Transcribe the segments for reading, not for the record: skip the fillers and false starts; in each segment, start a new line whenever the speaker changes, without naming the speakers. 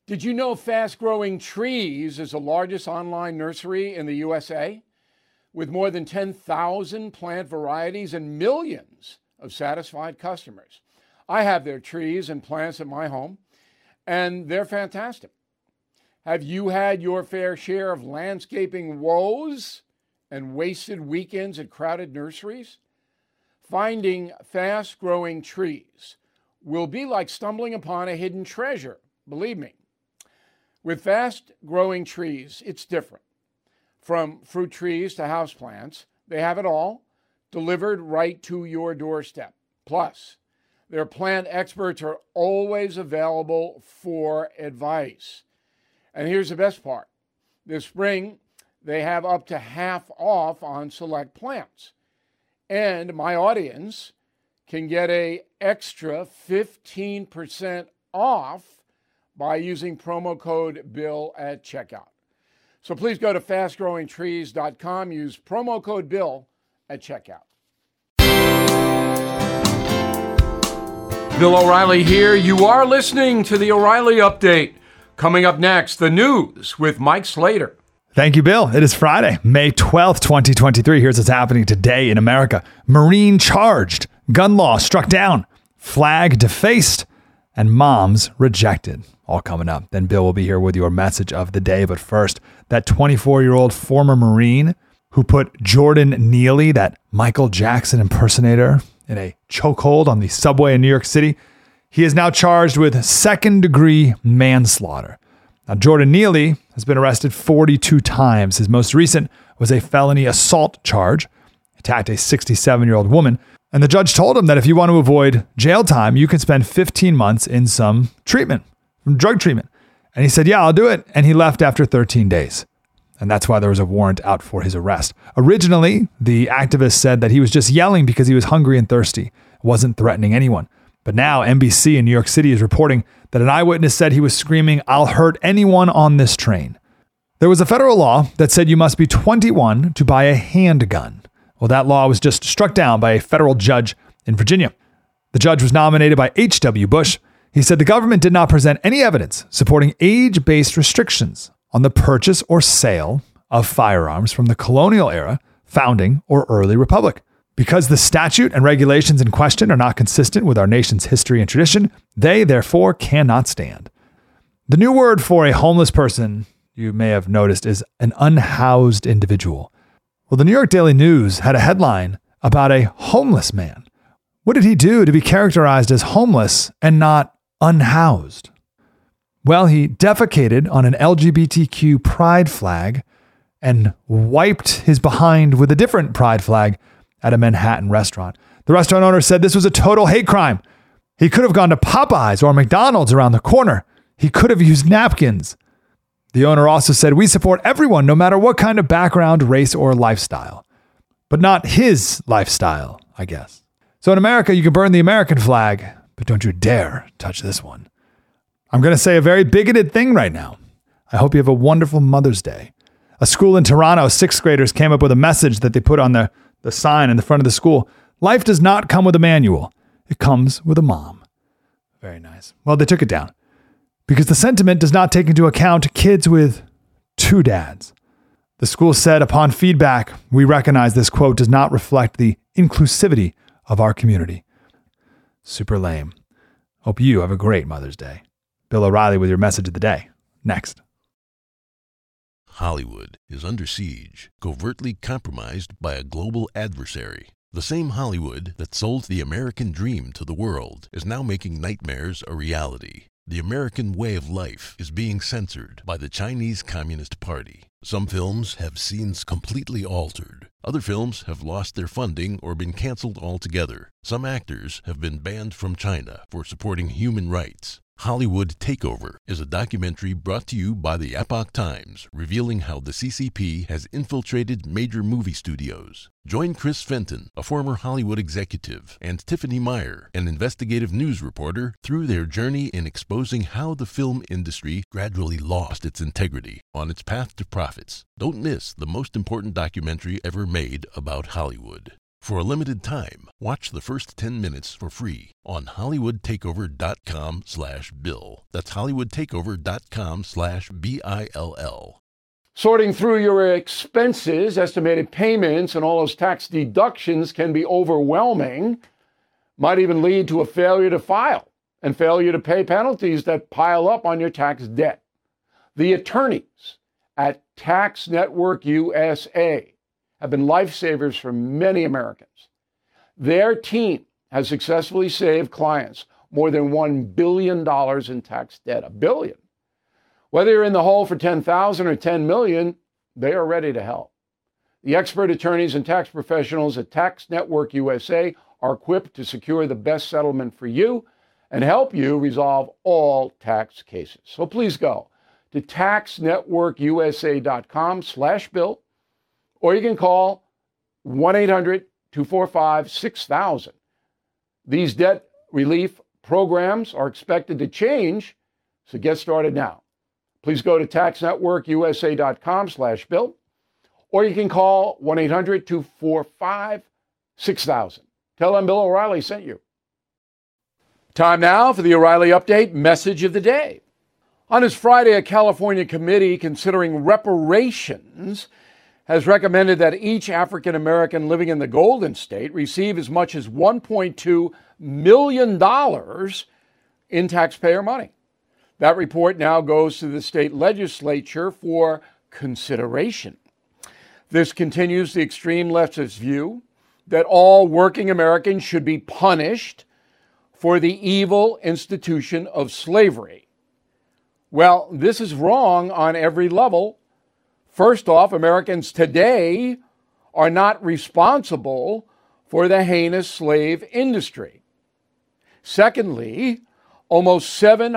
Did you know Fast Growing Trees is the largest online nursery in the USA? With more than 10,000 plant varieties and millions of satisfied customers. I have their trees and plants at my home, and they're fantastic. Have you had your fair share of landscaping woes and wasted weekends at crowded nurseries? Finding Fast Growing Trees will be like stumbling upon a hidden treasure, believe me. With Fast Growing Trees, it's different. From fruit trees to houseplants, they have it all delivered right to your doorstep. Plus, their plant experts are always available for advice. And here's the best part. This spring, they have up to half off on select plants. And my audience can get an extra 15% off by using promo code BILL at checkout. So please go to fastgrowingtrees.com, use promo code BILL at checkout. Bill O'Reilly here. You are listening to the O'Reilly Update. Coming up next, the news with Mike Slater.
Thank you, Bill. It is Friday, May 12th, 2023. Here's what's happening today in America. Marine charged, gun law struck down, flag defaced, and moms rejected. All coming up. Then Bill will be here with your message of the day. But first, that 24-year-old former Marine who put Jordan Neely, that Michael Jackson impersonator, in a chokehold on the subway in New York City, he is now charged with second-degree manslaughter. Now, Jordan Neely has been arrested 42 times. His most recent was a felony assault charge. He attacked a 67-year-old woman. And the judge told him that if you want to avoid jail time, you can spend 15 months in some treatment, drug treatment. And he said, yeah, I'll do it. And he left after 13 days. And that's why there was a warrant out for his arrest. Originally, the activist said that he was just yelling because he was hungry and thirsty, wasn't threatening anyone. But now NBC in New York City is reporting that an eyewitness said he was screaming, "I'll hurt anyone on this train." There was a federal law that said you must be 21 to buy a handgun. Well, that law was just struck down by a federal judge in Virginia. The judge was nominated by H.W. Bush. He said the government did not present any evidence supporting age-based restrictions on the purchase or sale of firearms from the colonial era, founding, or early republic. Because the statute and regulations in question are not consistent with our nation's history and tradition, they therefore cannot stand. The new word for a homeless person, you may have noticed, is an unhoused individual. Well, the New York Daily News had a headline about a homeless man. What did he do to be characterized as homeless and not unhoused? Well, he defecated on an LGBTQ pride flag and wiped his behind with a different pride flag at a Manhattan restaurant. The restaurant owner said this was a total hate crime. He could have gone to Popeyes or McDonald's around the corner. He could have used napkins. The owner also said, we support everyone, no matter what kind of background, race, or lifestyle. But not his lifestyle, I guess. So in America, you can burn the American flag, but don't you dare touch this one. I'm going to say a very bigoted thing right now. I hope you have a wonderful Mother's Day. A school in Toronto, sixth graders came up with a message that they put on the sign in the front of the school. Life does not come with a manual. It comes with a mom. Very nice. Well, they took it down because the sentiment does not take into account kids with two dads. The school said upon feedback, we recognize this quote does not reflect the inclusivity of our community. Super lame. Hope you have a great Mother's Day. Bill O'Reilly with your message of the day. Next.
Hollywood is under siege, covertly compromised by a global adversary. The same Hollywood that sold the American dream to the world is now making nightmares a reality. The American way of life is being censored by the Chinese Communist Party. Some films have scenes completely altered. Other films have lost their funding or been canceled altogether. Some actors have been banned from China for supporting human rights. Hollywood Takeover is a documentary brought to you by the Epoch Times, revealing how the CCP has infiltrated major movie studios. Join Chris Fenton, a former Hollywood executive, and Tiffany Meyer, an investigative news reporter, through their journey in exposing how the film industry gradually lost its integrity on its path to profits. Don't miss the most important documentary ever made about Hollywood. For a limited time, watch the first 10 minutes for free on HollywoodTakeover.com/Bill. That's HollywoodTakeover.com/BILL.
Sorting through your expenses, estimated payments, and all those tax deductions can be overwhelming. Might even lead to a failure to file and failure to pay penalties that pile up on your tax debt. The attorneys at Tax Network USA have been lifesavers for many Americans. Their team has successfully saved clients more than $1 billion in tax debt. $1 billion. Whether you're in the hole for $10,000 or $10 million, they are ready to help. The expert attorneys and tax professionals at Tax Network USA are equipped to secure the best settlement for you and help you resolve all tax cases. So please go to taxnetworkusa.com/Bill, or you can call 1-800-245-6000. These debt relief programs are expected to change, so get started now. Please go to taxnetworkusa.com/Bill, or you can call 1-800-245-6000. Tell them Bill O'Reilly sent you. Time now for the O'Reilly Update message of the day. On this Friday, a California committee considering reparations has recommended that each African American living in the Golden State receive as much as $1.2 million in taxpayer money. That report now goes to the state legislature for consideration. This continues the extreme leftist view that all working Americans should be punished for the evil institution of slavery. Well, this is wrong on every level. First off, Americans today are not responsible for the heinous slave industry. Secondly, almost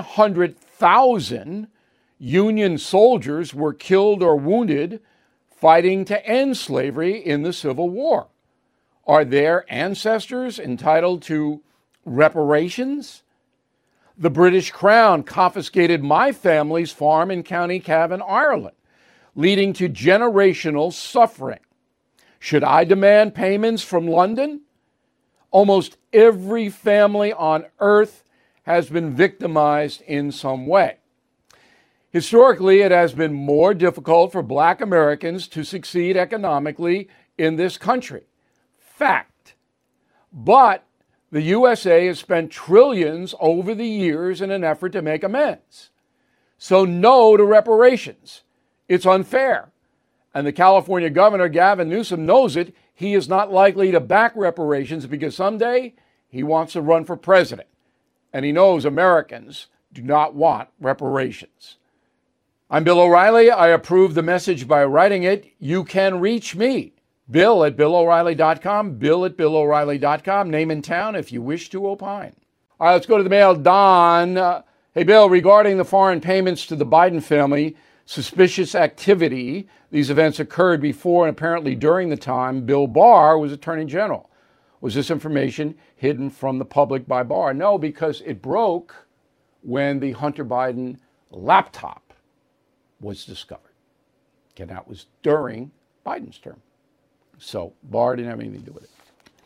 700,000 Union soldiers were killed or wounded fighting to end slavery in the Civil War. Are their ancestors entitled to reparations? The British Crown confiscated my family's farm in County Cavan, Ireland, leading to generational suffering. Should I demand payments from London? Almost every family on earth has been victimized in some way. Historically, it has been more difficult for Black Americans to succeed economically in this country. Fact. But the USA has spent trillions over the years in an effort to make amends. So no to reparations. It's unfair. And the California governor, Gavin Newsom, knows it. He is not likely to back reparations because someday he wants to run for president. And he knows Americans do not want reparations. I'm Bill O'Reilly. I approve the message by writing it. You can reach me, Bill at BillO'Reilly.com, Bill at BillO'Reilly.com. Name and town if you wish to opine. All right, let's go to the mail. Don. Hey, Bill, regarding the foreign payments to the Biden family, suspicious activity. These events occurred before and apparently during the time Bill Barr was Attorney General. Was this information hidden from the public by Barr? No, because it broke when the Hunter Biden laptop was discovered. And that was during Biden's term. So Barr didn't have anything to do with it.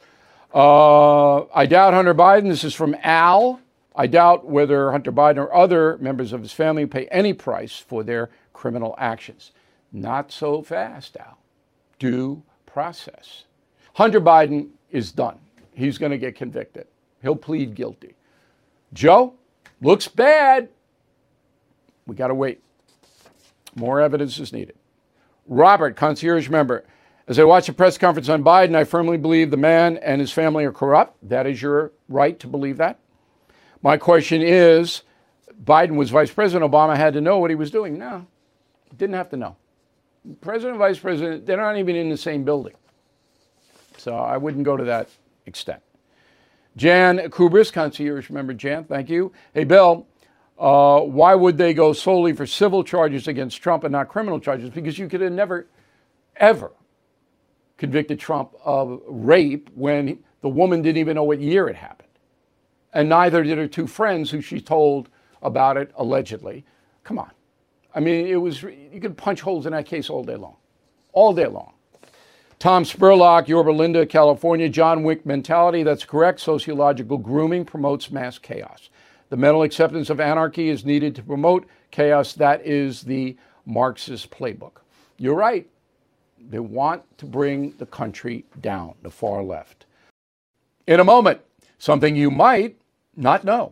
I doubt Hunter Biden. This is from Al. I doubt whether Hunter Biden or other members of his family pay any price for their criminal actions. Not so fast, Al. Due process. Hunter Biden is done. He's going to get convicted. He'll plead guilty. Joe, looks bad. We got to wait. More evidence is needed. Robert, concierge member. As I watch a press conference on Biden, I firmly believe the man and his family are corrupt. That is your right to believe that. My question is, Biden was Vice President. Obama had to know what he was doing. No, didn't have to know. President and Vice President, they're not even in the same building. So I wouldn't go to that extent. Jan Kubris, concierge member. Jan, thank you. Hey, Bill, why would they go solely for civil charges against Trump and not criminal charges? Because you could have never, ever convicted Trump of rape when the woman didn't even know what year it happened. And neither did her two friends who she told about it, allegedly. Come on. I mean, you could punch holes in that case all day long. All day long. Tom Spurlock, Yorba Linda, California. John Wick mentality, that's correct. Sociological grooming promotes mass chaos. The mental acceptance of anarchy is needed to promote chaos. That is the Marxist playbook. You're right. They want to bring the country down, the far left. In a moment, something you might not know.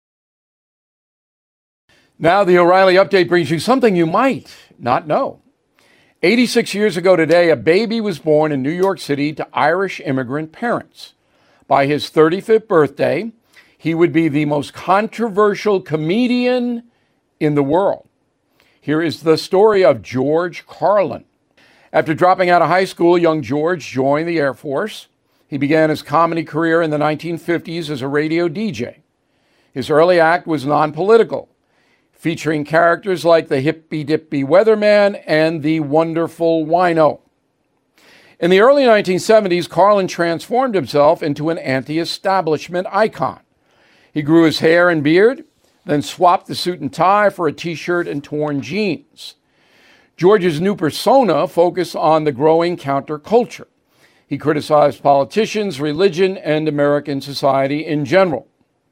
Now, the O'Reilly Update brings you something you might not know. 86 years ago today, a baby was born in New York City to Irish immigrant parents. By his 35th birthday, he would be the most controversial comedian in the world. Here is the story of George Carlin. After dropping out of high school, young George joined the Air Force. He began his comedy career in the 1950s as a radio DJ. His early act was non-political, featuring characters like the hippy-dippy weatherman and the wonderful wino. In the early 1970s, Carlin transformed himself into an anti-establishment icon. He grew his hair and beard, then swapped the suit and tie for a t-shirt and torn jeans. George's new persona focused on the growing counterculture. He criticized politicians, religion, and American society in general.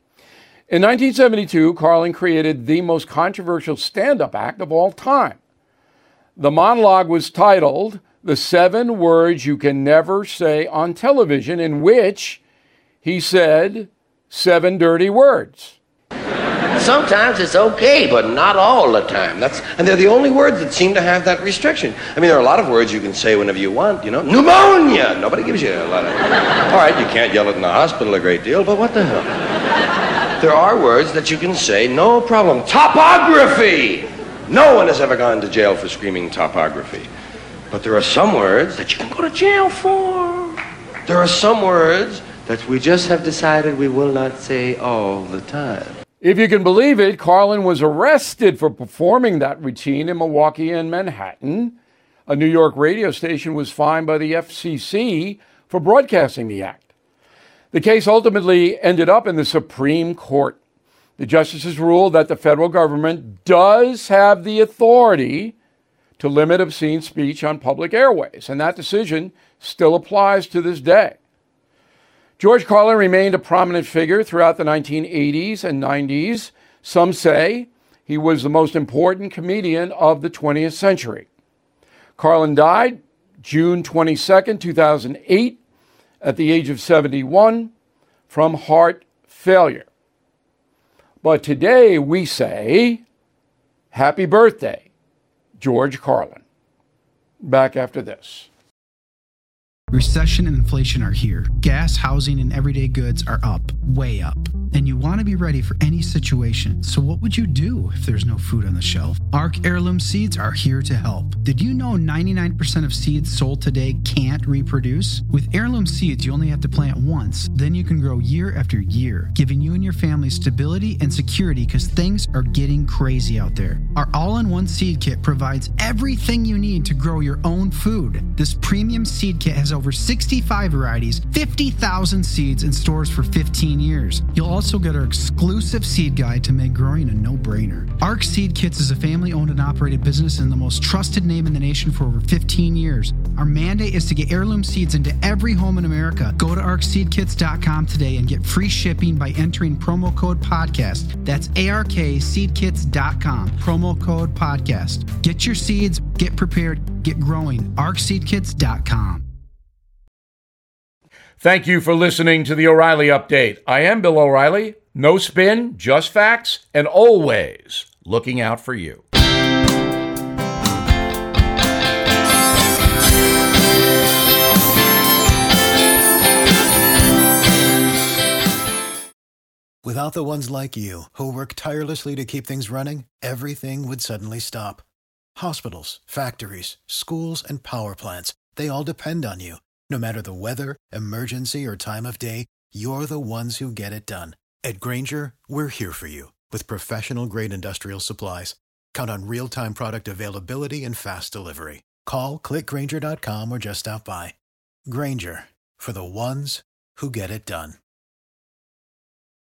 In 1972, Carlin created the most controversial stand-up act of all time. The monologue was titled, "The 7 Words You Can Never Say on Television," in which he said 7 dirty words.
Sometimes it's okay, but not all the time. And they're the only words that seem to have that restriction. I mean, there are a lot of words you can say whenever you want, you know. Pneumonia! Nobody gives you a lot of... All right, you can't yell it in the hospital a great deal, but what the hell? There are words that you can say, no problem. Topography! No one has ever gone to jail for screaming topography. But there are some words that you can go to jail for. There are some words that we just have decided we will not say all the time.
If you can believe it, Carlin was arrested for performing that routine in Milwaukee and Manhattan. A New York radio station was fined by the FCC for broadcasting the act. The case ultimately ended up in the Supreme Court. The justices ruled that the federal government does have the authority to limit obscene speech on public airways, and that decision still applies to this day. George Carlin remained a prominent figure throughout the 1980s and 90s. Some say he was the most important comedian of the 20th century. Carlin died June 22, 2008, at the age of 71 from heart failure. But today we say, happy birthday, George Carlin. Back after this.
Recession and inflation are here. Gas, housing, and everyday goods are up, way up. And you want to be ready for any situation. So what would you do if there's no food on the shelf? ARC Heirloom Seeds are here to help. Did you know 99% of seeds sold today can't reproduce? With Heirloom Seeds, you only have to plant once. Then you can grow year after year, giving you and your family stability and security because things are getting crazy out there. Our all-in-one seed kit provides everything you need to grow your own food. This premium seed kit has over 65 varieties, 50,000 seeds in stores for 15 years. You'll also get our exclusive seed guide to make growing a no-brainer. ARC Seed Kits is a family-owned and operated business and the most trusted name in the nation for over 15 years. Our mandate is to get heirloom seeds into every home in America. Go to arcseedkits.com today and get free shipping by entering promo code podcast. That's ARKseedkits.com, promo code podcast. Get your seeds, get prepared, get growing. arcseedkits.com.
Thank you for listening to the O'Reilly Update. I am Bill O'Reilly. No spin, just facts, and always looking out for you.
Without the ones like you, who work tirelessly to keep things running, everything would suddenly stop. Hospitals, factories, schools, and power plants, they all depend on you. No matter the weather, emergency, or time of day, you're the ones who get it done. At Grainger, we're here for you with professional-grade industrial supplies. Count on real-time product availability and fast delivery. Call, click Grainger.com, or just stop by. Grainger, for the ones who get it done.